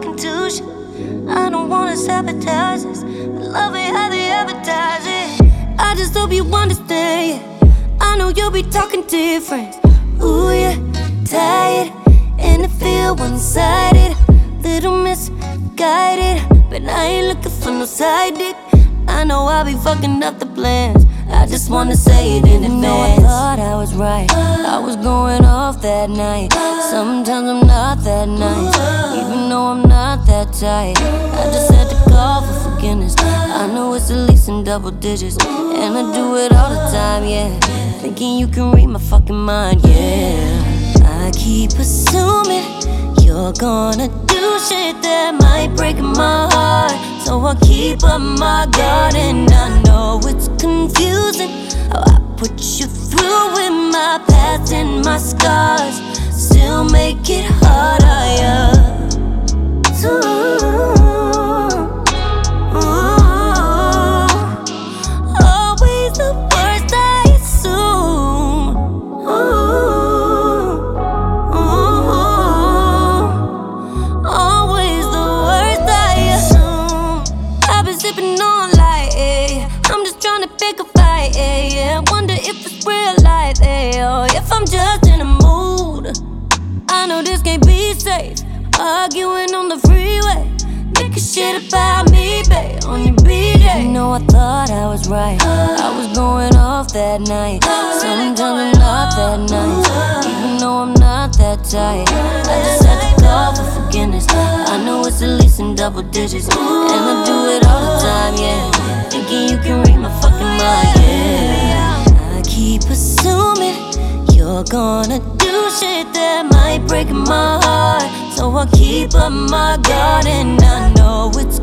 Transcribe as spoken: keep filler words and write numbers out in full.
talking to shit. I don't wanna sabotage this, but love it how they advertise it. I just hope you understand, yeah. I know you'll be talking different. Ooh yeah, tired, and it feel one-sided, little misguided, but I ain't looking for no side dick. I know I'll be fucking up the plans, I just wanna say it in advance. You know I thought I was right, I was going off that night. Sometimes I'm not that nice, even though I'm not that tight. I just had to call for forgiveness. I know it's at least in double digits, and I do it all the time, yeah. Thinking you can read my fucking mind, yeah. I keep assuming you're gonna do shit that might break my heart, so I keep up my guard. And I know it's confusing how I put you through with my past and my scars, still make it harder, yeah. Ooh, ooh, always the worst I assume. Ooh, ooh, always the worst I assume. I've been sipping on light, yeah. I'm just trying to pick a fight, yeah, yeah. Wonder if it's real life, yeah, or if I'm just in a mood. I know this can't be safe, arguing on the freeway, making shit about me, babe, on your B-day. You know I thought I was right, I was going off that night. Sometimes I'm not that nice, even though I'm not that tight. I just had to call for forgiveness. I know it's at least in double digits, and I do it all the time, yeah. Thinking you can read my fucking mind, yeah. I keep assuming you're gonna do shit that might break my heart, so I keep up my guard. And I know it's